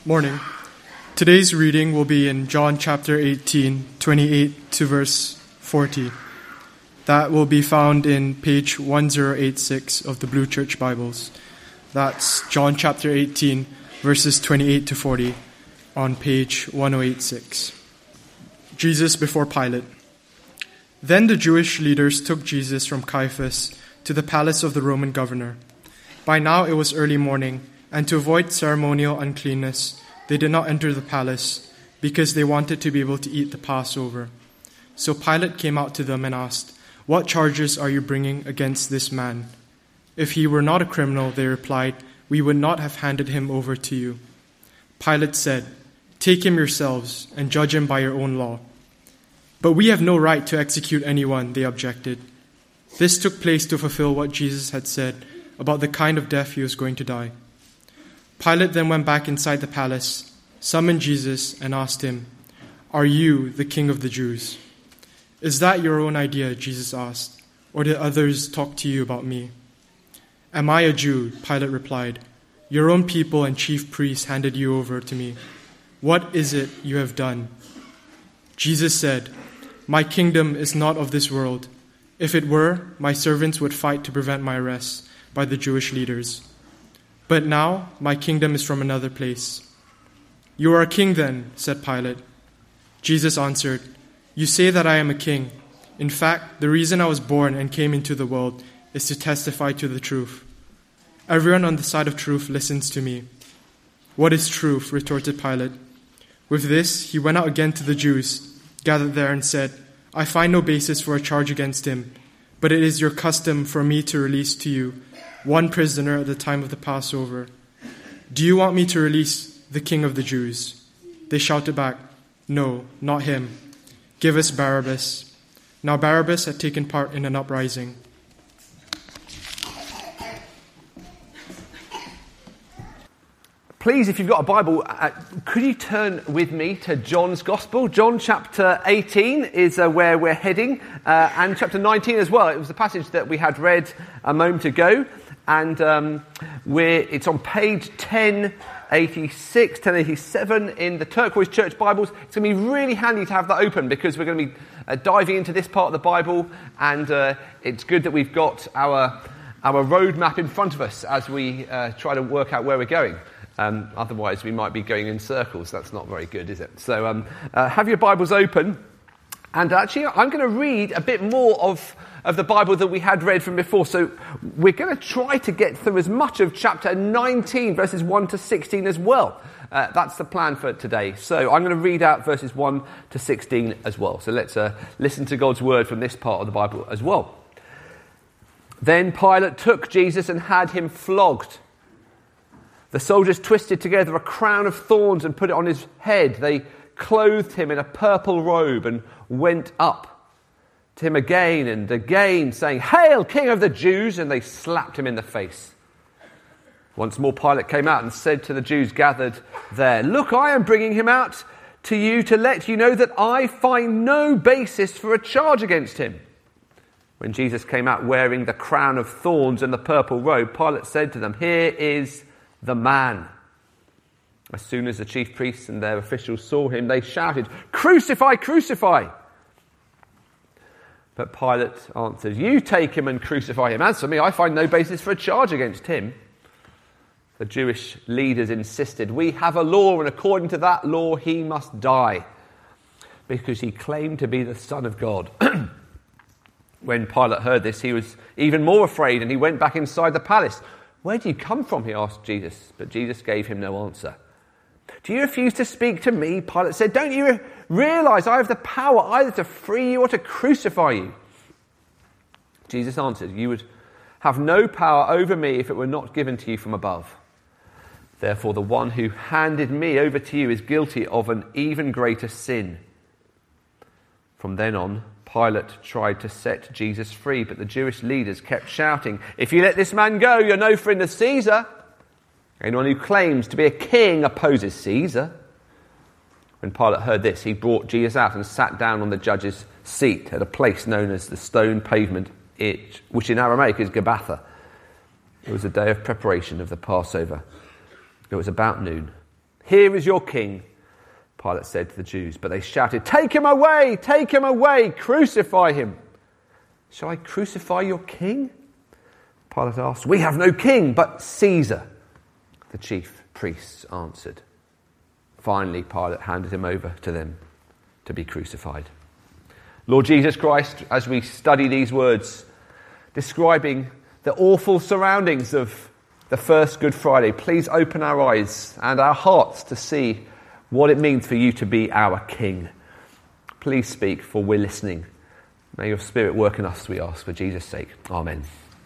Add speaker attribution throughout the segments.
Speaker 1: Morning. Today's reading will be in John chapter 18, 28 to verse 40. That will be found in page 1086 of the Blue Church Bibles. That's John chapter 18, verses 28 to 40 on page 1086. Jesus before Pilate. Then the Jewish leaders took Jesus from Caiaphas to the palace of the Roman governor. By now it was early morning, and to avoid ceremonial uncleanness, they did not enter the palace, because they wanted to be able to eat the Passover. So Pilate came out to them and asked, "What charges are you bringing against this man?" "If he were not a criminal," they replied, "we would not have handed him over to you." Pilate said, "Take him yourselves and judge him by your own law." "But we have no right to execute anyone," they objected. This took place to fulfill what Jesus had said about the kind of death he was going to die. Pilate then went back inside the palace, summoned Jesus, and asked him, "Are you the king of the Jews?" "Is that your own idea?" Jesus asked, "or did others talk to you about me?" "Am I a Jew?" Pilate replied. "Your own people and chief priests handed you over to me. What is it you have done?" Jesus said, "My kingdom is not of this world. If it were, my servants would fight to prevent my arrest by the Jewish leaders. But now my kingdom is from another place." "You are a king then," said Pilate. Jesus answered, "You say that I am a king. In fact, the reason I was born and came into the world is to testify to the truth. Everyone on the side of truth listens to me." "What is truth?" retorted Pilate. With this, he went out again to the Jews, gathered there, and said, "I find no basis for a charge against him, but it is your custom for me to release to you one prisoner at the time of the Passover. Do you want me to release the king of the Jews?" They shouted back, "No, not him. Give us Barabbas." Now Barabbas had taken part in an uprising.
Speaker 2: Please, if you've got a Bible, could you turn with me to John's Gospel? John chapter 18 is where we're heading, and chapter 19 as well. It was the passage that we had read a moment ago, and it's on page 1086, 1087 in the Turquoise Church Bibles. It's going to be really handy to have that open because we're going to be diving into this part of the Bible, and it's good that we've got our roadmap in front of us as we try to work out where we're going. Otherwise, we might be going in circles. That's not very good, is it? So have your Bibles open. And actually, I'm going to read a bit more of the Bible that we had read from before. So we're going to try to get through as much of chapter 19, verses 1 to 16 as well. That's the plan for today. So I'm going to read out verses 1 to 16 as well. So let's listen to God's word from this part of the Bible as well. Then Pilate took Jesus and had him flogged. The soldiers twisted together a crown of thorns and put it on his head. They clothed him in a purple robe and went up to him again and again, saying, "Hail, King of the Jews!" And they slapped him in the face. Once more Pilate came out and said to the Jews gathered there, "Look, I am bringing him out to you to let you know that I find no basis for a charge against him." When Jesus came out wearing the crown of thorns and the purple robe, Pilate said to them, "Here is the man." As soon as the chief priests and their officials saw him, they shouted, "Crucify, crucify!" But Pilate answered, "You take him and crucify him. As for me, I find no basis for a charge against him." The Jewish leaders insisted, "We have a law, and according to that law he must die, because he claimed to be the Son of God." When Pilate heard this, he was even more afraid, and he went back inside the palace. "Where do you come from?" he asked Jesus, but Jesus gave him no answer. "Do you refuse to speak to me?" Pilate said. "Don't you realize I have the power either to free you or to crucify you?" Jesus answered, "You would have no power over me if it were not given to you from above. Therefore, the one who handed me over to you is guilty of an even greater sin." From then on, Pilate tried to set Jesus free, but the Jewish leaders kept shouting, "If you let this man go, you're no friend of Caesar. Anyone who claims to be a king opposes Caesar." When Pilate heard this, he brought Jesus out and sat down on the judge's seat at a place known as the Stone Pavement, which in Aramaic is Gabbatha. It was the day of preparation of the Passover. It was about noon. "Here is your king," Pilate said to the Jews. But they shouted, take him away, crucify him." "Shall I crucify your king?" Pilate asked. "We have no king but Caesar," the chief priests answered. Finally, Pilate handed him over to them to be crucified. Lord Jesus Christ, as we study these words describing the awful surroundings of the first Good Friday, please open our eyes and our hearts to see what it means for you to be our King. Please speak, for we're listening. May your Spirit work in us, we ask, for Jesus' sake. Amen.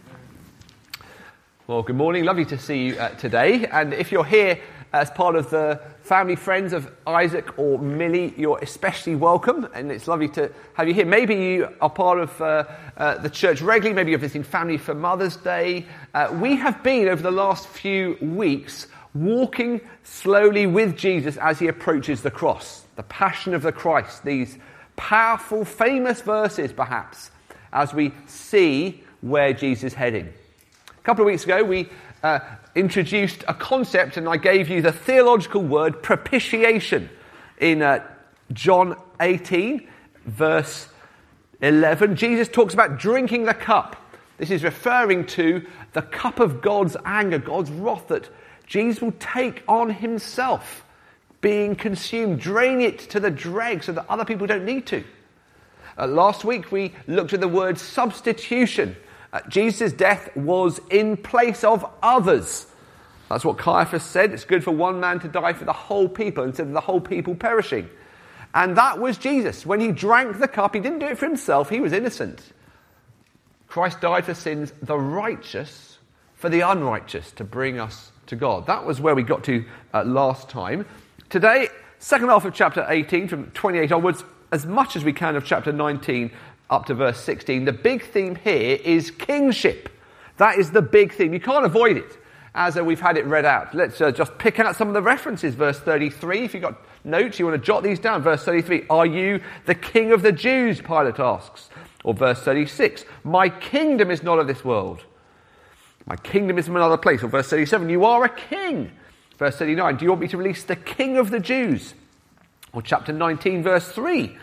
Speaker 2: Well, good morning. Lovely to see you today. And if you're here as part of the family friends of Isaac or Millie, you're especially welcome. And it's lovely to have you here. Maybe you are part of the church regularly. Maybe you're visiting family for Mother's Day. We have been, over the last few weeks, walking slowly with Jesus as he approaches the cross, the passion of the Christ, these powerful, famous verses, perhaps, as we see where Jesus is heading. A couple of weeks ago, we introduced a concept, and I gave you the theological word propitiation in John 18, verse 11. Jesus talks about drinking the cup. This is referring to the cup of God's anger, God's wrath that Jesus will take on himself, being consumed, drain it to the dregs so that other people don't need to. Last week, we looked at the word substitution. Jesus' death was in place of others. That's what Caiaphas said. It's good for one man to die for the whole people instead of the whole people perishing. And that was Jesus. When he drank the cup, he didn't do it for himself. He was innocent. Christ died for sins, the righteous for the unrighteous, to bring us to God. That was where we got to last time. Today, second half of chapter 18, from 28 onwards, as much as we can of chapter 19, up to verse 16. The big theme here is kingship. That is the big theme. You can't avoid it as we've had it read out. Let's just pick out some of the references. Verse 33, if you've got notes, you want to jot these down. Verse 33, "Are you the king of the Jews?" Pilate asks. Or verse 36, "My kingdom is not of this world. My kingdom is from another place." Or verse 37, "You are a king." Verse 39, "Do you want me to release the king of the Jews?" Or chapter 19, verse 3,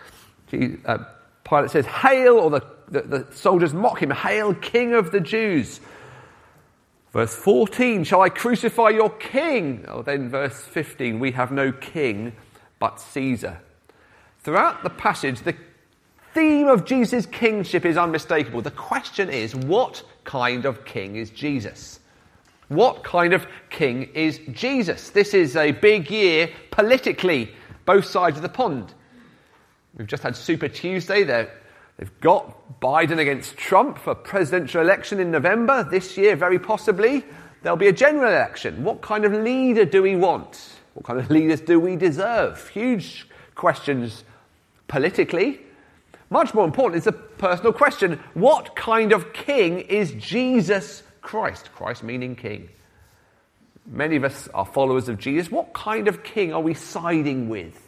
Speaker 2: Pilate says, "Hail," or the soldiers mock him, "Hail, King of the Jews." Verse 14, "Shall I crucify your king?" Or then verse 15, "We have no king but Caesar." Throughout the passage, the theme of Jesus' kingship is unmistakable. The question is, what kind of king is Jesus? What kind of king is Jesus? This is a big year politically, both sides of the pond. We've just had Super Tuesday. They've got Biden against Trump for presidential election in November. This year, very possibly, there'll be a general election. What kind of leader do we want? What kind of leaders do we deserve? Huge questions politically. Much more important is a personal question. What kind of king is Jesus Christ? Christ meaning king. Many of us are followers of Jesus. What kind of king are we siding with?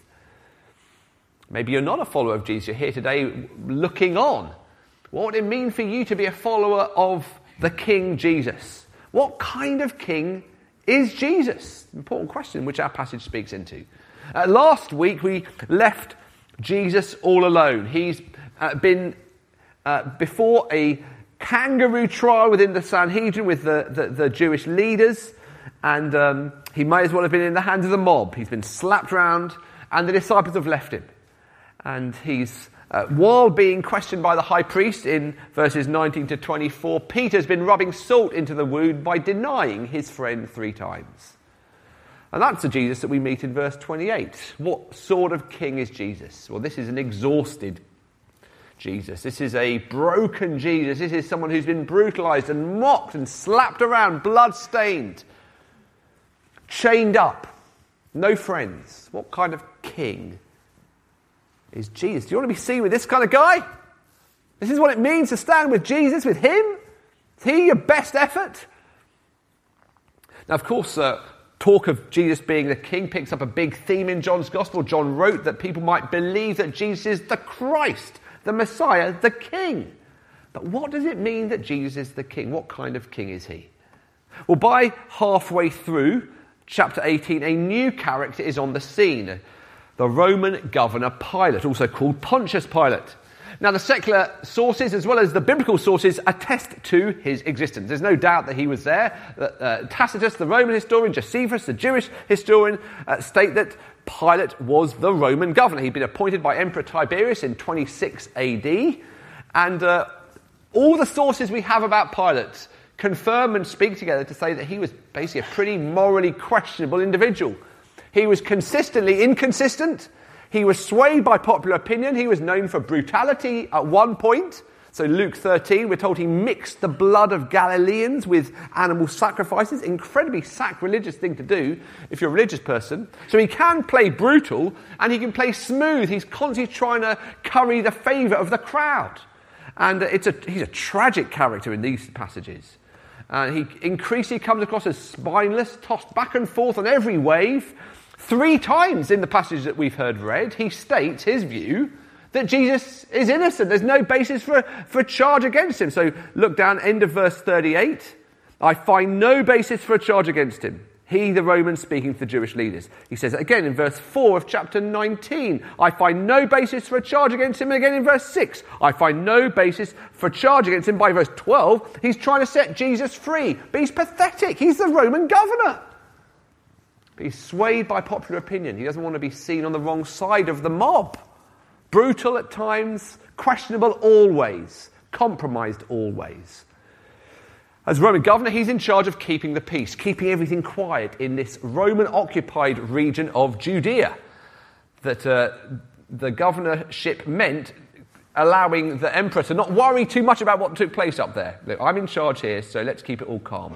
Speaker 2: Maybe you're not a follower of Jesus. You're here today looking on. What would it mean for you to be a follower of the King Jesus? What kind of king is Jesus? Important question which our passage speaks into. Last week we left Jesus all alone. He's been before a kangaroo trial within the Sanhedrin with the Jewish leaders, and he may as well have been in the hands of the mob. He's been slapped round, and the disciples have left him. And he's, while being questioned by the high priest in verses 19 to 24, Peter's been rubbing salt into the wound by denying his friend 3 times. And that's the Jesus that we meet in verse 28. What sort of king is Jesus? Well, this is an exhausted Jesus. This is a broken Jesus. This is someone who's been brutalized and mocked and slapped around, blood-stained, chained up, no friends. What kind of king is Jesus? Do you want to be seen with this kind of guy? This is what it means to stand with Jesus, with him? Is he your best effort? Now, of course, talk of Jesus being the king picks up a big theme in John's Gospel. John wrote that people might believe that Jesus is the Christ, the Messiah, the king. But what does it mean that Jesus is the king? What kind of king is he? Well, by halfway through chapter 18, a new character is on the scene. The Roman governor Pilate, also called Pontius Pilate. Now, the secular sources, as well as the biblical sources, attest to his existence. There's no doubt that he was there. Tacitus, the Roman historian, Josephus, the Jewish historian, state that Pilate was the Roman governor. He'd been appointed by Emperor Tiberius in 26 AD. And all the sources we have about Pilate confirm and speak together to say that he was basically a pretty morally questionable individual. He was consistently inconsistent. He was swayed by popular opinion. He was known for brutality at one point. So Luke 13, we're told he mixed the blood of Galileans with animal sacrifices. Incredibly sacrilegious thing to do if you're a religious person. So he can play brutal and he can play smooth. He's constantly trying to curry the favour of the crowd. And he's a tragic character in these passages. He increasingly comes across as spineless, tossed back and forth on every wave. 3 times in the passage that we've heard read, he states his view that Jesus is innocent. There's no basis for a charge against him. So look down, end of verse 38. I find no basis for a charge against him. He, the Roman, speaking to the Jewish leaders. He says it again in verse 4 of chapter 19. I find no basis for a charge against him. And again in verse 6. I find no basis for a charge against him. By verse 12, he's trying to set Jesus free. But he's pathetic. He's the Roman governor. But he's swayed by popular opinion. He doesn't want to be seen on the wrong side of the mob. Brutal at times, questionable always, compromised always. As Roman governor, he's in charge of keeping the peace, keeping everything quiet in this Roman-occupied region of Judea. That the governorship meant allowing the emperor to not worry too much about what took place up there. Look, I'm in charge here, so let's keep it all calm.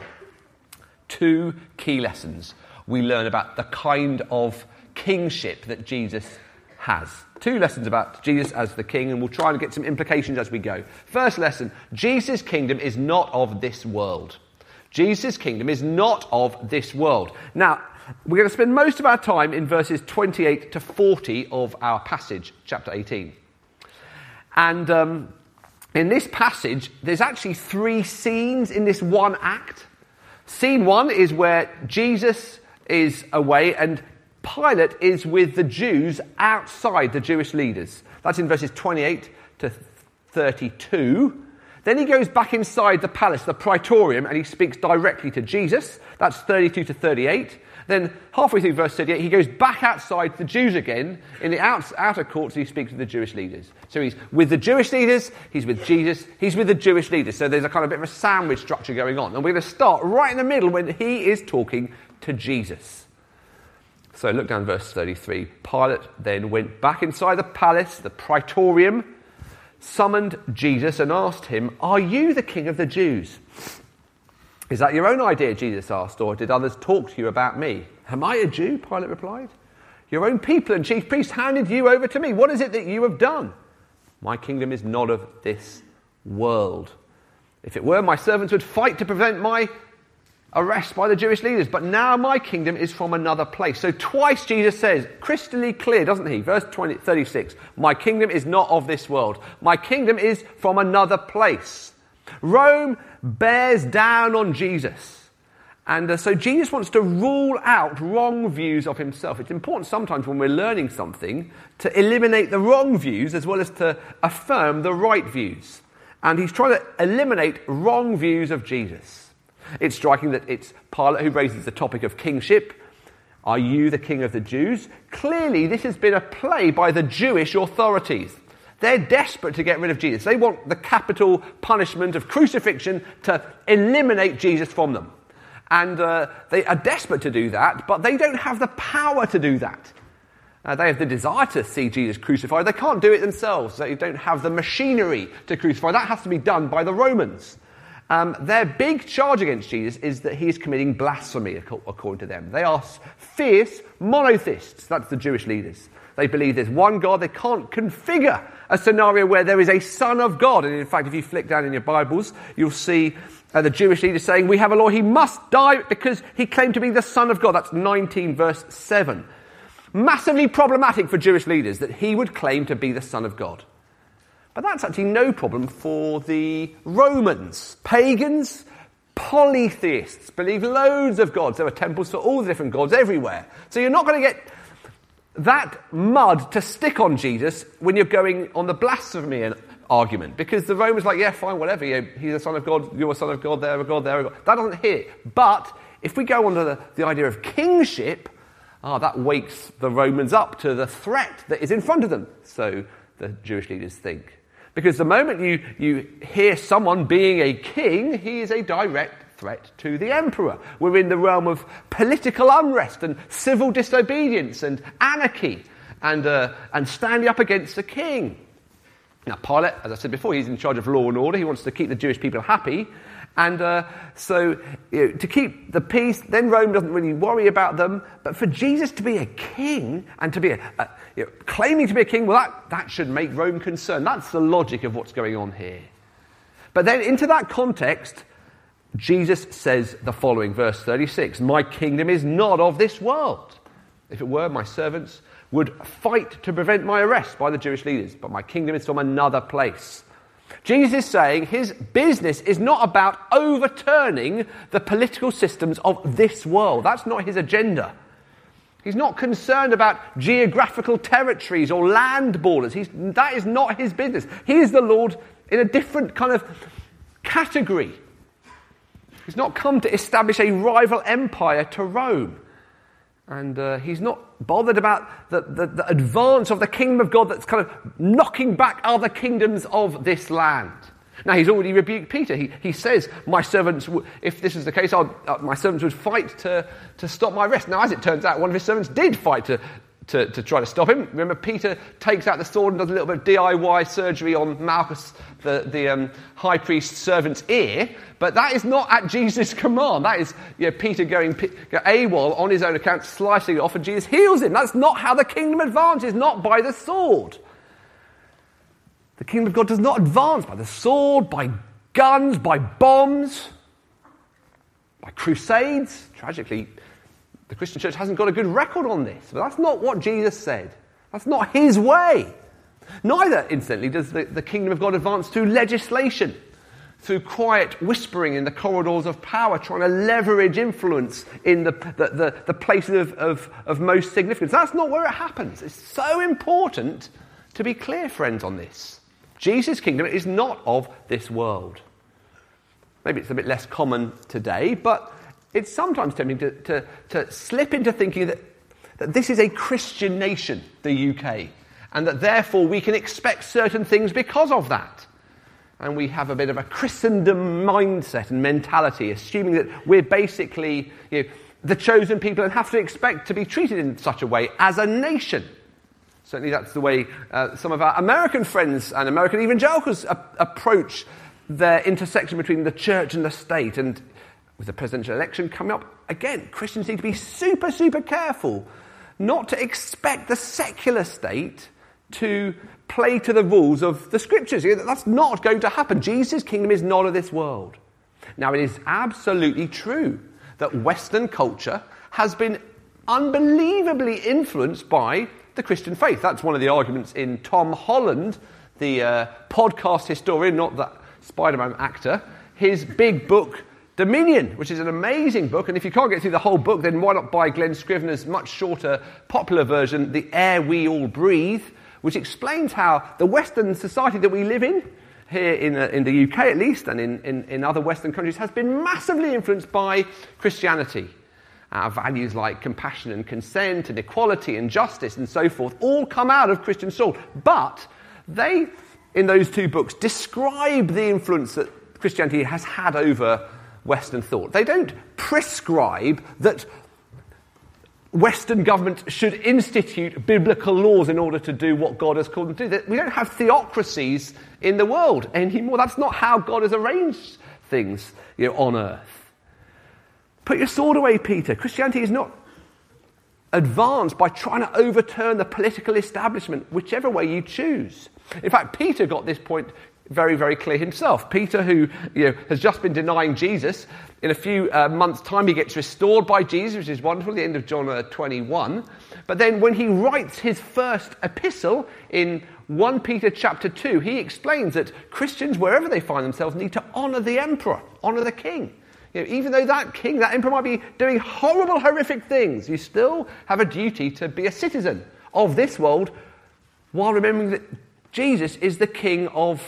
Speaker 2: 2 key lessons we learn about the kind of kingship that Jesus has. 2 lessons about Jesus as the king, and we'll try and get some implications as we go. First lesson, Jesus' kingdom is not of this world. Jesus' kingdom is not of this world. Now, we're going to spend most of our time in verses 28 to 40 of our passage, chapter 18. And in this passage, there's actually 3 scenes in this one act. Scene 1 is where Jesus is away and Pilate is with the Jews outside the Jewish leaders. That's in verses 28 to 32. Then he goes back inside the palace, the praetorium, and he speaks directly to Jesus. That's 32 to 38. Then halfway through verse 38, he goes back outside the Jews again. In the outer courts, he speaks to the Jewish leaders. So he's with the Jewish leaders, he's with Jesus, he's with the Jewish leaders. So there's a kind of bit of a sandwich structure going on. And we're going to start right in the middle when he is talking to Jesus. So look down verse 33. Pilate then went back inside the palace, the praetorium, summoned Jesus and asked him, "Are you the king of the Jews?" "Is that your own idea?" Jesus asked, "or did others talk to you about me?" "Am I a Jew?" Pilate replied. "Your own people and chief priests handed you over to me. What is it that you have done?" "My kingdom is not of this world. If it were, my servants would fight to prevent my arrest by the Jewish leaders, but now my kingdom is from another place." So twice Jesus says, crystally clear, doesn't he? Verse 36, my kingdom is not of this world. My kingdom is from another place. Rome bears down on Jesus. And so Jesus wants to rule out wrong views of himself. It's important sometimes when we're learning something to eliminate the wrong views as well as to affirm the right views. And he's trying to eliminate wrong views of Jesus. It's striking that it's Pilate who raises the topic of kingship. Are you the king of the Jews? Clearly, this has been a play by the Jewish authorities. They're desperate to get rid of Jesus. They want the capital punishment of crucifixion to eliminate Jesus from them. And they are desperate to do that, but they don't have the power to do that. They have the desire to see Jesus crucified. They can't do it themselves. They don't have the machinery to crucify. That has to be done by the Romans. Their big charge against Jesus is that he is committing blasphemy, according to them. They are fierce monotheists. That's the Jewish leaders. They believe there's one God. They can't configure a scenario where there is a Son of God. And in fact, if you flick down in your Bibles, you'll see the Jewish leaders saying, we have a law, he must die because he claimed to be the Son of God. That's 19 verse 7. Massively problematic for Jewish leaders that he would claim to be the Son of God. But that's actually no problem for the Romans. Pagans, polytheists, believe loads of gods. There are temples for all the different gods everywhere. So you're not going to get that mud to stick on Jesus when you're going on the blasphemy argument, because the Romans are like, yeah, fine, whatever, he's a son of God, you're a son of God, they're a God, they're a God. That doesn't hit. But if we go on to the idea of kingship, that wakes the Romans up to the threat that is in front of them, so the Jewish leaders think. Because the moment you hear someone being a king, he is a direct threat to the emperor. We're in the realm of political unrest and civil disobedience and anarchy and standing up against the king. Now, Pilate, as I said before, he's in charge of law and order. He wants to keep the Jewish people happy. And so to keep the peace, then Rome doesn't really worry about them. But for Jesus to be a king and to be claiming to be a king, well, that should make Rome concerned. That's the logic of what's going on here. But then into that context, Jesus says the following, verse 36, "My kingdom is not of this world. If it were, my servants would fight to prevent my arrest by the Jewish leaders, but my kingdom is from another place." Jesus is saying his business is not about overturning the political systems of this world. That's not his agenda. He's not concerned about geographical territories or land borders. That is not his business. He is the Lord in a different kind of category. He's not come to establish a rival empire to Rome. And he's not bothered about the advance of the kingdom of God that's kind of knocking back other kingdoms of this land. Now, he's already rebuked Peter. He says, my servants, if this is the case, my servants would fight to stop my arrest. Now, as it turns out, one of his servants did fight to try to stop him. Remember, Peter takes out the sword and does a little bit of DIY surgery on Malchus, the high priest's servant's ear. But that is not at Jesus' command. That is Peter going AWOL on his own account, slicing it off, and Jesus heals him. That's not how the kingdom advances, not by the sword. The kingdom of God does not advance by the sword, by guns, by bombs, by crusades. Tragically, the Christian church hasn't got a good record on this. But that's not what Jesus said. That's not his way. Neither, incidentally, does the kingdom of God advance through legislation, through quiet whispering in the corridors of power, trying to leverage influence in the places of most significance. That's not where it happens. It's so important to be clear, friends, on this. Jesus' kingdom is not of this world. Maybe it's a bit less common today, but it's sometimes tempting to slip into thinking that this is a Christian nation, the UK, and that therefore we can expect certain things because of that. And we have a bit of a Christendom mindset and mentality, assuming that we're basically the chosen people and have to expect to be treated in such a way as a nation. Certainly that's the way some of our American friends and American evangelicals approach their intersection between the church and the state. And with the presidential election coming up, again, Christians need to be super, super careful not to expect the secular state to play to the rules of the scriptures. That's not going to happen. Jesus' kingdom is not of this world. Now, it is absolutely true that Western culture has been unbelievably influenced by the Christian faith. That's one of the arguments in Tom Holland, the podcast historian, not the Spider-Man actor, his big book, Dominion, which is an amazing book. And if you can't get through the whole book, then why not buy Glenn Scrivener's much shorter, popular version, The Air We All Breathe, which explains how the Western society that we live in, here in the UK at least, and in other Western countries, has been massively influenced by Christianity. Values like compassion and consent and equality and justice and so forth all come out of Christian soul. But they, in those two books, describe the influence that Christianity has had over Western thought. They don't prescribe that Western governments should institute biblical laws in order to do what God has called them to do. We don't have theocracies in the world anymore. That's not how God has arranged things on earth. Put your sword away, Peter. Christianity is not advanced by trying to overturn the political establishment, whichever way you choose. In fact, Peter got this point very, very clear himself. Peter, who has just been denying Jesus, in a few months' time he gets restored by Jesus, which is wonderful, at the end of John 21. But then when he writes his first epistle in 1 Peter chapter 2, he explains that Christians, wherever they find themselves, need to honour the emperor, honour the king. Even though that king, that emperor might be doing horrible, horrific things, you still have a duty to be a citizen of this world while remembering that Jesus is the king of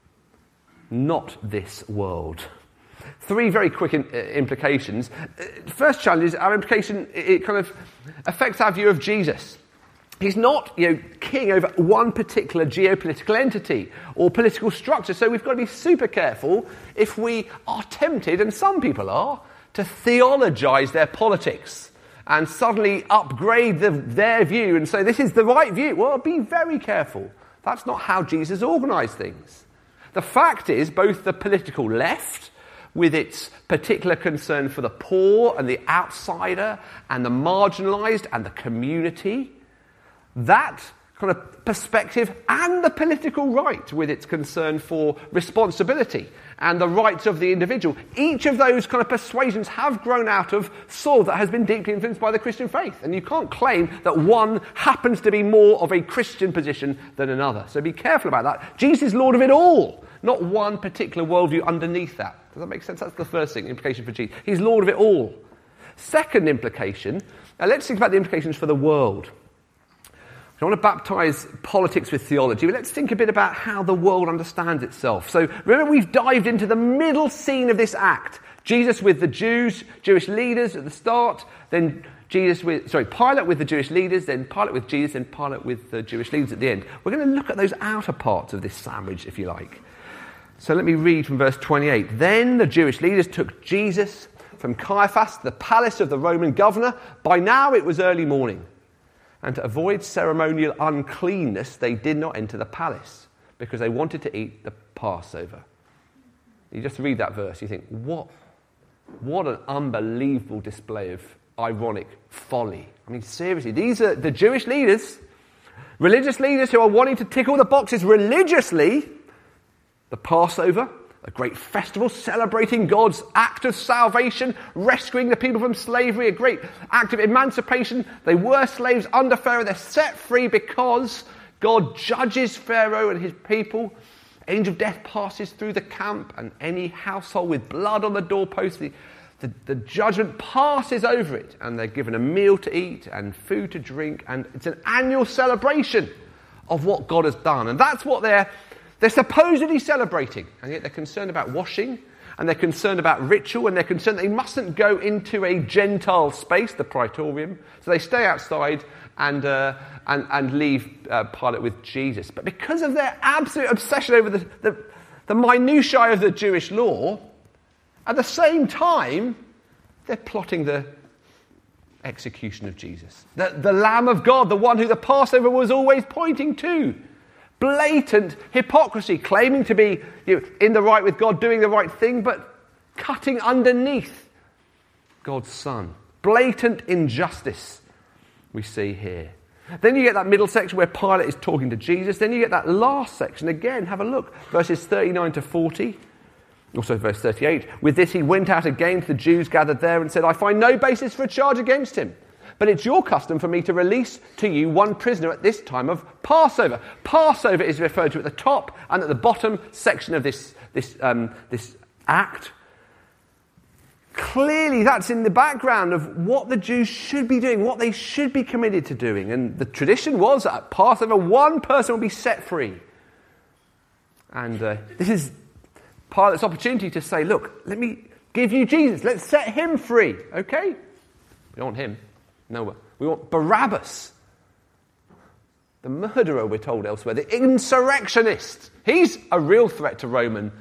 Speaker 2: not this world. 3 very quick implications. First challenge is our implication, it kind of affects our view of Jesus. He's not, king over one particular geopolitical entity or political structure. So we've got to be super careful if we are tempted, and some people are, to theologize their politics and suddenly upgrade their view and say, this is the right view. Well, be very careful. That's not how Jesus organized things. The fact is, both the political left, with its particular concern for the poor and the outsider and the marginalized and the community, that kind of perspective, and the political right with its concern for responsibility and the rights of the individual, each of those kind of persuasions have grown out of soil that has been deeply influenced by the Christian faith. And you can't claim that one happens to be more of a Christian position than another. So be careful about that. Jesus is Lord of it all, not one particular worldview underneath that. Does that make sense? That's the first thing, implication for Jesus. He's Lord of it all. Second implication, now let's think about the implications for the world. I don't want to baptize politics with theology, but let's think a bit about how the world understands itself. So remember, we've dived into the middle scene of this act. Jesus with the Jewish leaders at the start, then Pilate with the Jewish leaders, then Pilate with Jesus, then Pilate with the Jewish leaders at the end. We're going to look at those outer parts of this sandwich, if you like. So let me read from verse 28. Then the Jewish leaders took Jesus from Caiaphas to the palace of the Roman governor. By now it was early morning. And to avoid ceremonial uncleanness, they did not enter the palace because they wanted to eat the Passover. You just read that verse, you think, what an unbelievable display of ironic folly. I mean, seriously, these are the Jewish leaders, religious leaders who are wanting to tick all the boxes religiously. The Passover, a great festival celebrating God's act of salvation, rescuing the people from slavery, a great act of emancipation. They were slaves under Pharaoh. They're set free because God judges Pharaoh and his people. Angel of death passes through the camp, and any household with blood on the doorpost, the judgment passes over it, and they're given a meal to eat and food to drink, and it's an annual celebration of what God has done. And that's what they're supposedly celebrating, and yet they're concerned about washing, and they're concerned about ritual, and they're concerned they mustn't go into a Gentile space, the praetorium, so they stay outside and leave Pilate with Jesus. But because of their absolute obsession over the minutiae of the Jewish law, at the same time, they're plotting the execution of Jesus. The Lamb of God, the one who the Passover was always pointing to. Blatant hypocrisy, claiming to be in the right with God, doing the right thing, but cutting underneath God's Son. Blatant injustice we see here. Then you get that middle section where Pilate is talking to Jesus. Then you get that last section. Again, have a look. Verses 39 to 40. Also verse 38. With this he went out again to the Jews gathered there and said, I find no basis for a charge against him. But it's your custom for me to release to you one prisoner at this time of Passover. Passover is referred to at the top and at the bottom section of this act. Clearly that's in the background of what the Jews should be doing, what they should be committed to doing. And the tradition was that at Passover, one person would be set free. And this is Pilate's opportunity to say, look, let me give you Jesus. Let's set him free. Okay? We don't want him. No, we want Barabbas. The murderer, we're told elsewhere. The insurrectionist. He's a real threat to Roman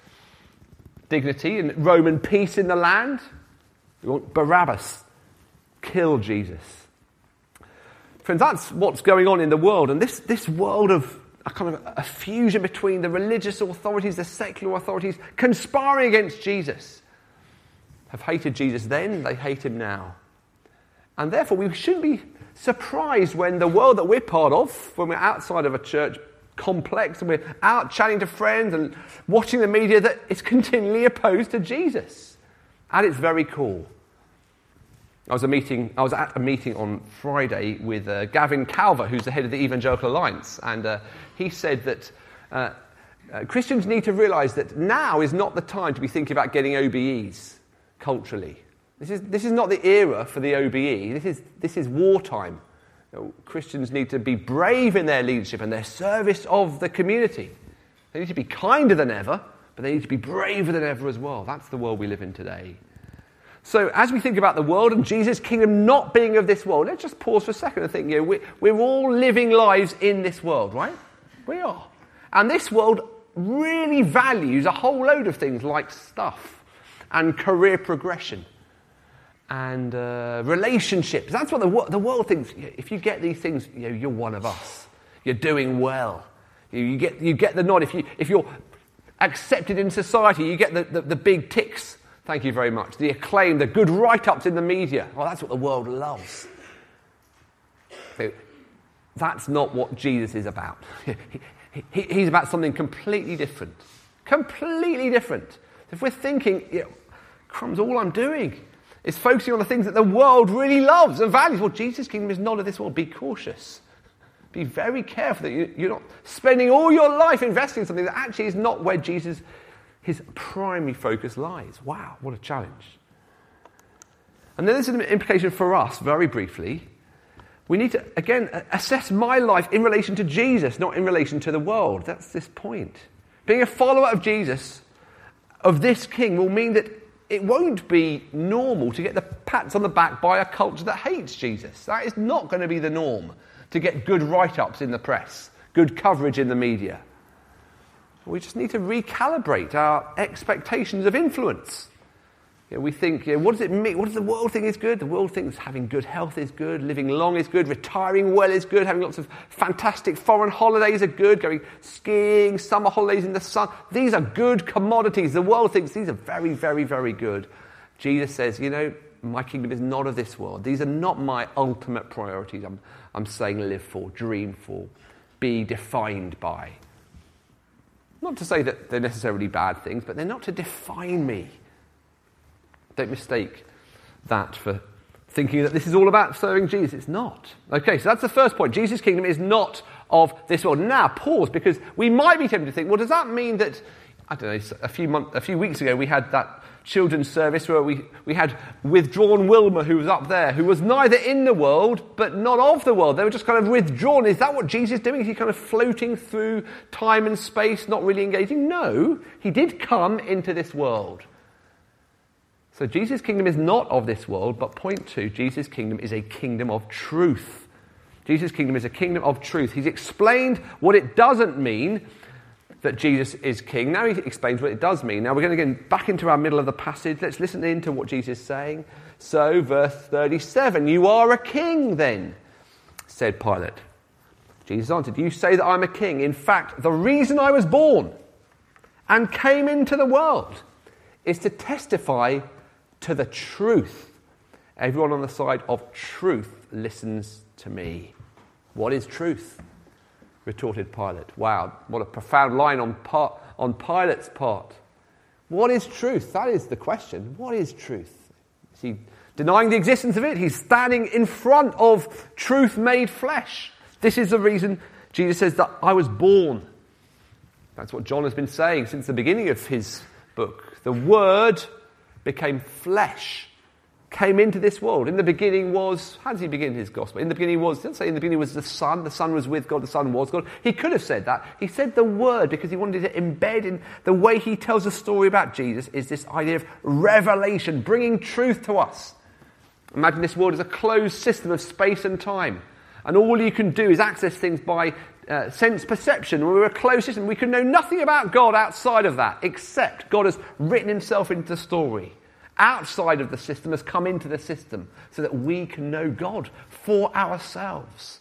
Speaker 2: dignity and Roman peace in the land. We want Barabbas. Kill Jesus. Friends, that's what's going on in the world. And this world of a kind of a fusion between the religious authorities, the secular authorities, conspiring against Jesus, have hated Jesus then, they hate him now. And therefore we shouldn't be surprised when the world that we're part of, when we're outside of a church complex and we're out chatting to friends and watching the media, that it's continually opposed to Jesus at its very core. I was at a meeting on Friday with Gavin Calver, who's the head of the Evangelical Alliance, and he said that Christians need to realise that now is not the time to be thinking about getting OBEs. culturally. This is not the era for the OBE. This is wartime. Christians need to be brave in their leadership and their service of the community. They need to be kinder than ever, but they need to be braver than ever as well. That's the world we live in today. So as we think about the world and Jesus' kingdom not being of this world, let's just pause for a second and think, we're all living lives in this world, right? We are. And this world really values a whole load of things like stuff and career progression and relationships. That's what the world thinks. If you get these things, you're one of us. You're doing well. You get the nod. If you're accepted in society, you get the big ticks. Thank you very much. The acclaim, the good write-ups in the media. Well, that's what the world loves. So, that's not what Jesus is about. He's about something completely different. Completely different. If we're thinking, crumbs, all I'm doing is focusing on the things that the world really loves and values. Well, Jesus' kingdom is not of this world. Be cautious. Be very careful that you're not spending all your life investing in something that actually is not where his primary focus lies. Wow, what a challenge. And then there's an implication for us, very briefly. We need to, again, assess my life in relation to Jesus, not in relation to the world. That's this point. Being a follower of Jesus, of this king, will mean that it won't be normal to get the pats on the back by a culture that hates Jesus. That is not going to be the norm, to get good write-ups in the press, good coverage in the media. We just need to recalibrate our expectations of influence. We think, what does it mean? What does the world think is good? The world thinks having good health is good, living long is good, retiring well is good, having lots of fantastic foreign holidays are good, going skiing, summer holidays in the sun. These are good commodities. The world thinks these are very, very, very good. Jesus says, my kingdom is not of this world. These are not my ultimate priorities. I'm saying live for, dream for, be defined by. Not to say that they're necessarily bad things, but they're not to define me. Don't mistake that for thinking that this is all about serving Jesus. It's not. Okay, so that's the first point. Jesus' kingdom is not of this world. Now, pause, because we might be tempted to think, well, does that mean that, I don't know, a few weeks ago we had that children's service where we had withdrawn Wilma, who was up there, who was neither in the world but not of the world. They were just kind of withdrawn. Is that what Jesus is doing? Is he kind of floating through time and space, not really engaging? No, he did come into this world. So Jesus' kingdom is not of this world, but point two, Jesus' kingdom is a kingdom of truth. Jesus' kingdom is a kingdom of truth. He's explained what it doesn't mean that Jesus is king. Now he explains what it does mean. Now we're going to get back into our middle of the passage. Let's listen into what Jesus is saying. So, verse 37, you are a king then, said Pilate. Jesus answered, you say that I'm a king. In fact, the reason I was born and came into the world is to testify to the truth. Everyone on the side of truth listens to me. What is truth? Retorted Pilate. Wow, what a profound line on Pilate's part. What is truth? That is the question. What is truth? Is he denying the existence of it? He's standing in front of truth made flesh. This is the reason Jesus says that I was born. That's what John has been saying since the beginning of his book. The Word became flesh, came into this world. In the beginning was, how does he begin his gospel? In the beginning was, he doesn't say in the beginning was the Son was with God, the Son was God. He could have said that. He said the Word because he wanted to embed in the way he tells a story about Jesus is this idea of revelation, bringing truth to us. Imagine this world as a closed system of space and time. And all you can do is access things by sense perception. We're a closed system. We can know nothing about God outside of that, except God has written himself into the story. Outside of the system has come into the system so that we can know God for ourselves.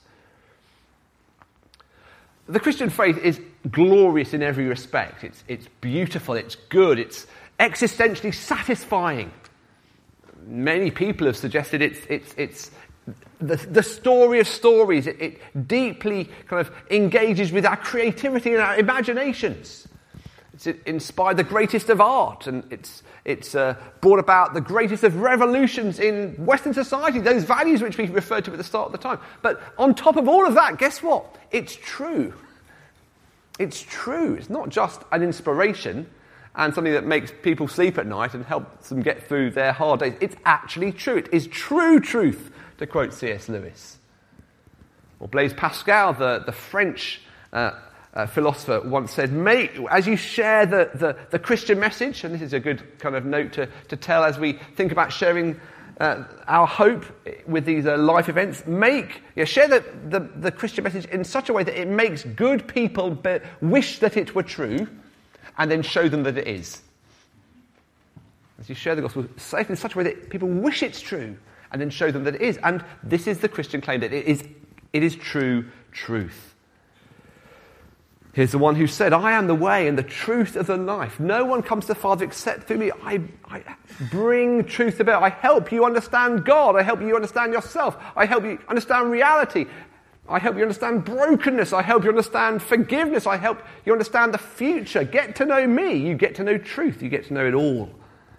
Speaker 2: The Christian faith is glorious in every respect. It's beautiful, it's good, it's existentially satisfying. Many people have suggested it's the story of stories. It deeply kind of engages with our creativity and our imaginations. It's inspired the greatest of art, and it's brought about the greatest of revolutions in Western society, those values which we referred to at the start of the time. But on top of all of that, guess what? It's true. It's true. It's not just an inspiration, and something that makes people sleep at night and helps them get through their hard days. It's actually true. It is true truth, to quote C.S. Lewis. Or Blaise Pascal, the French philosopher, once said, as you share the Christian message, and this is a good kind of note to tell as we think about sharing our hope with these life events, share the Christian message in such a way that it makes good people wish that it were true, and then show them that it is. As you share the gospel, say it in such a way that people wish it's true, and then show them that it is. And this is the Christian claim, that it is true truth. Here's the one who said, I am the way and the truth of the life. No one comes to the Father except through me. I bring truth about. I help you understand God. I help you understand yourself. I help you understand reality. I help you understand brokenness. I help you understand forgiveness. I help you understand the future. Get to know me. You get to know truth. You get to know it all.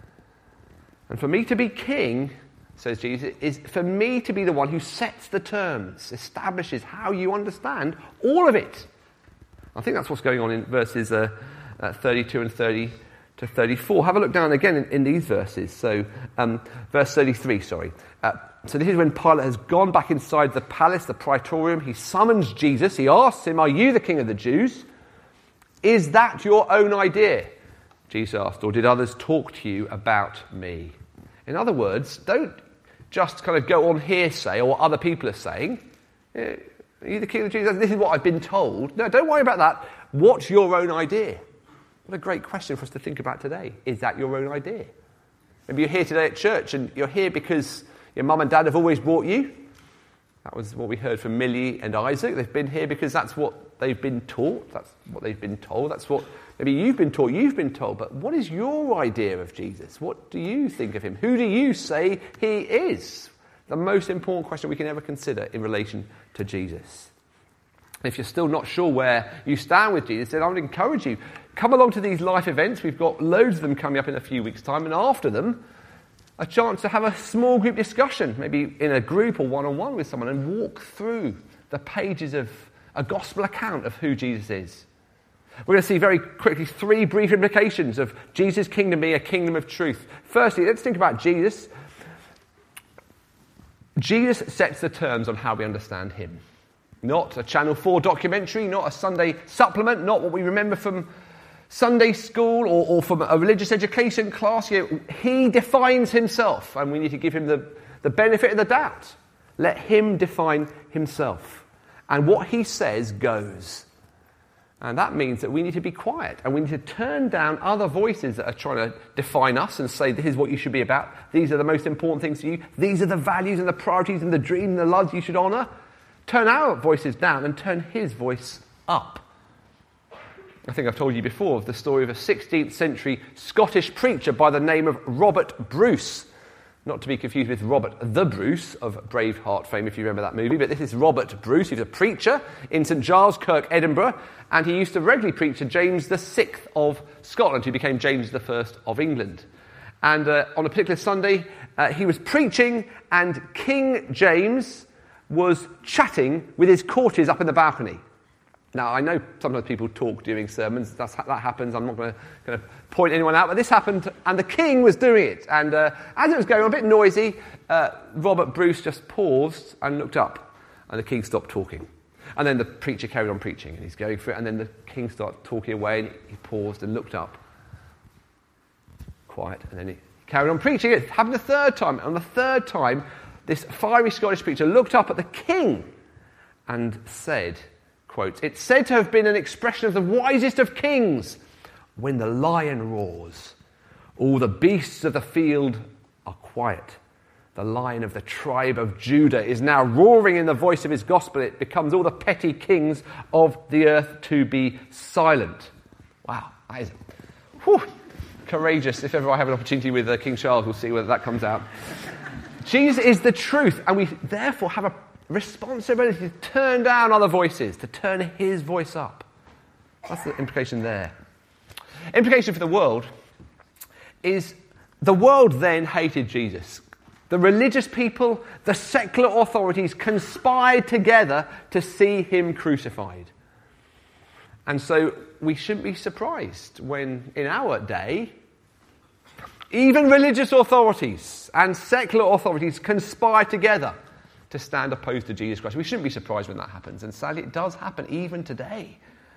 Speaker 2: And for me to be king, says Jesus, is for me to be the one who sets the terms, establishes how you understand all of it. I think that's what's going on in verses 32 and 30 to 34. Have a look down again in these verses. So, verse 33, sorry. So this is when Pilate has gone back inside the palace, the praetorium. He summons Jesus. He asks him, are you the king of the Jews? Is that your own idea? Jesus asked, or did others talk to you about me? In other words, don't just kind of go on hearsay or what other people are saying. Are you the king of the Jews? This is what I've been told. No, don't worry about that. What's your own idea? What a great question for us to think about today. Is that your own idea? Maybe you're here today at church and you're here because your mum and dad have always brought you. That was what we heard from Millie and Isaac. They've been here because that's what they've been taught. That's what they've been told. That's what maybe you've been taught, you've been told. But what is your idea of Jesus? What do you think of him? Who do you say he is? The most important question we can ever consider in relation to Jesus. If you're still not sure where you stand with Jesus, then I would encourage you, come along to these life events. We've got loads of them coming up in a few weeks' time, and after them, a chance to have a small group discussion, maybe in a group or one-on-one with someone, and walk through the pages of a gospel account of who Jesus is. We're going to see very quickly 3 brief implications of Jesus' kingdom being a kingdom of truth. Firstly, let's think about Jesus. Jesus sets the terms on how we understand him. Not a Channel 4 documentary, not a Sunday supplement, not what we remember from Sunday school or from a religious education class. He defines himself, and we need to give him the benefit of the doubt. Let him define himself. And what he says goes. And that means that we need to be quiet, and we need to turn down other voices that are trying to define us and say, this is what you should be about. These are the most important things to you. These are the values and the priorities and the dreams and the loves you should honour. Turn our voices down and turn his voice up. I think I've told you before of the story of a 16th century Scottish preacher by the name of Robert Bruce. Not to be confused with Robert the Bruce of Braveheart fame, if you remember that movie, but this is Robert Bruce. He was a preacher in St Giles Kirk, Edinburgh, and he used to regularly preach to James VI of Scotland, who became James I of England. And on a particular Sunday, he was preaching, and King James was chatting with his courtiers up in the balcony. Now, I know sometimes people talk during sermons. That happens. I'm not going to point anyone out, but this happened, and the king was doing it. And as it was going on, a bit noisy, Robert Bruce just paused and looked up, and the king stopped talking. And then the preacher carried on preaching, and he's going for it, and then the king started talking away, and he paused and looked up. Quiet, and then he carried on preaching. It happened a third time. And on the third time, this fiery Scottish preacher looked up at the king and said, quote, "It's said to have been an expression of the wisest of kings. When the lion roars, all the beasts of the field are quiet. The lion of the tribe of Judah is now roaring in the voice of his gospel. It becomes all the petty kings of the earth to be silent." Wow, that is courageous. If ever I have an opportunity with King Charles, we'll see whether that comes out. Jesus is the truth, and we therefore have a responsibility to turn down other voices, to turn his voice up. That's the implication there. Implication for the world is the world then hated Jesus. The religious people, the secular authorities conspired together to see him crucified. And so we shouldn't be surprised when, in our day, even religious authorities and secular authorities conspire together to stand opposed to Jesus Christ. We shouldn't be surprised when that happens, and sadly it does happen even today.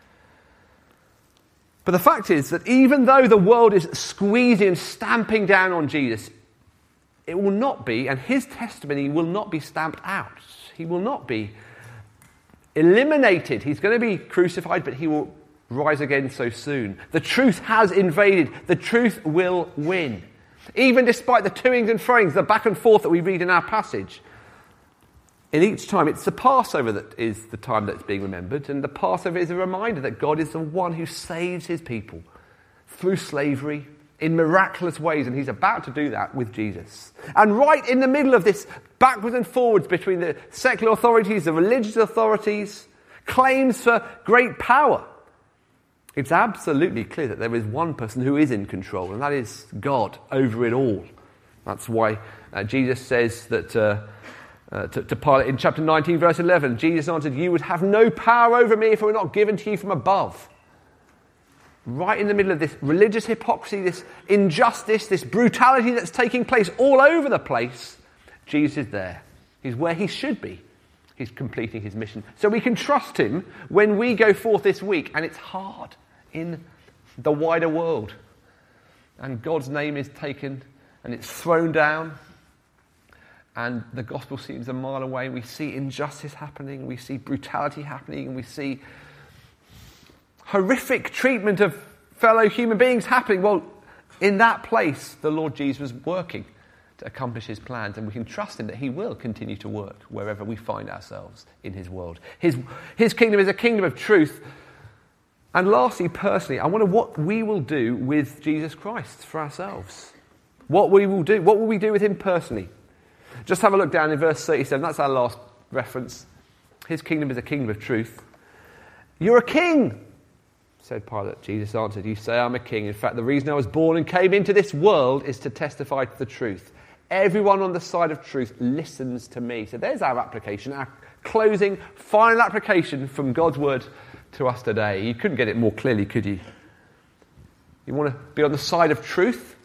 Speaker 2: But the fact is that even though the world is squeezing and stamping down on Jesus, it will not be, and his testimony will not be stamped out. He will not be eliminated. He's going to be crucified, but he will rise again so soon. The truth has invaded. The truth will win. Even despite the toings and froings, the back and forth that we read in our passage, in each time, it's the Passover that is the time that's being remembered, and the Passover is a reminder that God is the one who saves his people through slavery in miraculous ways, and he's about to do that with Jesus. And right in the middle of this backwards and forwards between the secular authorities, the religious authorities, claims for great power, it's absolutely clear that there is one person who is in control, and that is God over it all. That's why Jesus says that to Pilate in chapter 19, verse 11, Jesus answered, "You would have no power over me if it were not given to you from above." Right in the middle of this religious hypocrisy, this injustice, this brutality that's taking place all over the place, Jesus is there. He's where he should be. He's completing his mission. So we can trust him when we go forth this week, and it's hard in the wider world. And God's name is taken and it's thrown down, and the gospel seems a mile away. We see injustice happening, we see brutality happening, and we see horrific treatment of fellow human beings happening. Well, in that place, the Lord Jesus was working to accomplish his plans, and we can trust him that he will continue to work wherever we find ourselves in his world. His kingdom is a kingdom of truth. And lastly, personally, I wonder what we will do with Jesus Christ for ourselves. What we will do. What will we do with him personally? Just have a look down in verse 37. That's our last reference. His kingdom is a kingdom of truth. "You're a king," said Pilate. Jesus answered, "You say I'm a king. In fact, the reason I was born and came into this world is to testify to the truth. Everyone on the side of truth listens to me." So there's our application, our closing, final application from God's word to us today. You couldn't get it more clearly, could you? You want to be on the side of truth?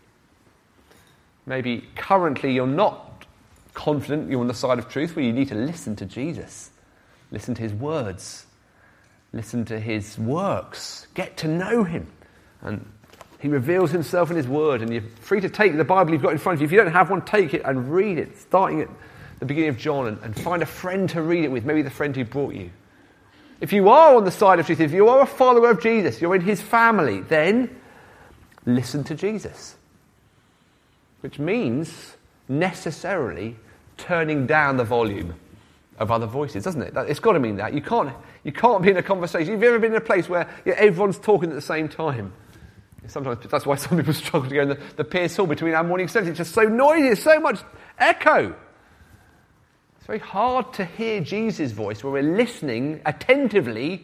Speaker 2: Maybe currently you're not confident you're on the side of truth. Well, you need to listen to Jesus. Listen to his words. Listen to his works. Get to know him. And he reveals himself in his word, and you're free to take the Bible you've got in front of you. If you don't have one, take it and read it, starting at the beginning of John, and find a friend to read it with, maybe the friend who brought you. If you are on the side of truth, if you are a follower of Jesus, you're in his family, then listen to Jesus. Which means necessarily turning down the volume of other voices, doesn't it? It's got to mean that. You can't be in a conversation. Have you ever been in a place where everyone's talking at the same time? Sometimes that's why some people struggle to go in the Pierce Hall between our morning services. It's just so noisy, there's so much echo. It's very hard to hear Jesus' voice where we're listening attentively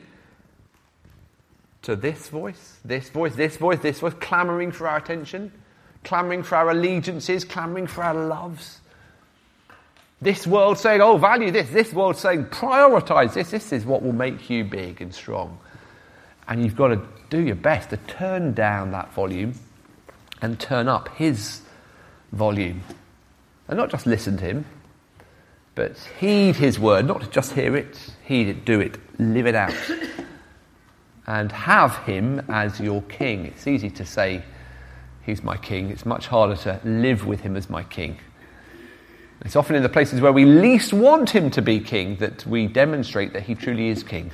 Speaker 2: to this voice, this voice, this voice, this voice, clamouring for our attention, clamouring for our allegiances, clamouring for our loves. This world saying, oh, value this. This world saying, prioritise this. This is what will make you big and strong. And you've got to do your best to turn down that volume and turn up his volume. And not just listen to him, but heed his word. Not just hear it, heed it, do it, live it out. And have him as your king. It's easy to say, he's my king. It's much harder to live with him as my king. It's often in the places where we least want him to be king that we demonstrate that he truly is king.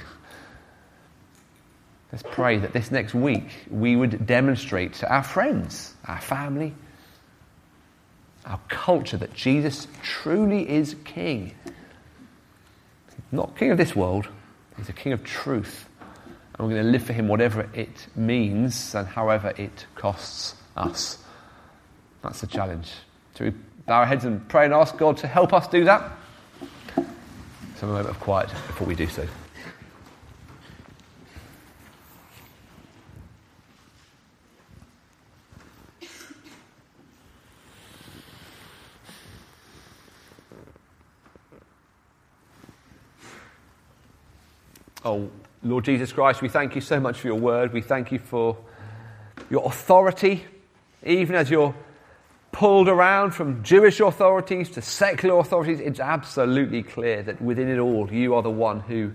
Speaker 2: Let's pray that this next week we would demonstrate to our friends, our family, our culture that Jesus truly is king. He's not king of this world, he's a king of truth. And we're going to live for him whatever it means and however it costs us. That's the challenge. So we bow our heads and pray and ask God to help us do that. So a moment of quiet before we do so. Oh, Lord Jesus Christ, we thank you so much for your word. We thank you for your authority, even as you're pulled around from Jewish authorities to secular authorities. It's absolutely clear that within it all, you are the one who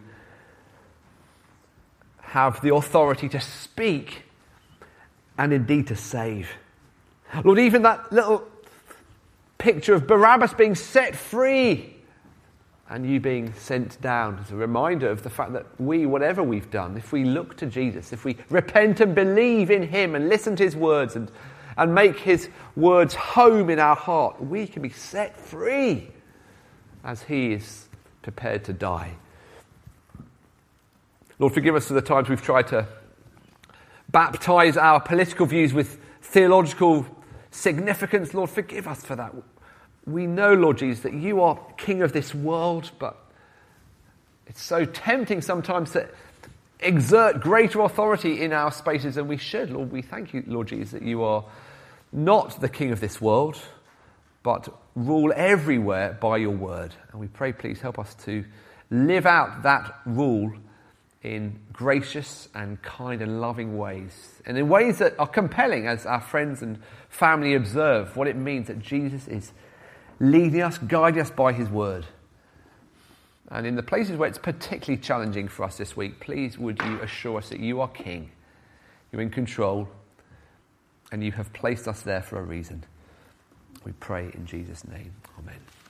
Speaker 2: have the authority to speak and indeed to save. Lord, even that little picture of Barabbas being set free and you being sent down is a reminder of the fact that we, whatever we've done, if we look to Jesus, if we repent and believe in him and listen to his words and make his words home in our heart, we can be set free as he is prepared to die. Lord, forgive us for the times we've tried to baptize our political views with theological significance. Lord, forgive us for that. We know, Lord Jesus, that you are king of this world, but it's so tempting sometimes to exert greater authority in our spaces than we should. Lord, we thank you, Lord Jesus, that you are not the king of this world, but rule everywhere by your word. And we pray, please help us to live out that rule in gracious and kind and loving ways, and in ways that are compelling as our friends and family observe what it means that Jesus is leading us, guiding us by his word. And in the places where it's particularly challenging for us this week, please would you assure us that you are king, you're in control, and you have placed us there for a reason. We pray in Jesus' name. Amen.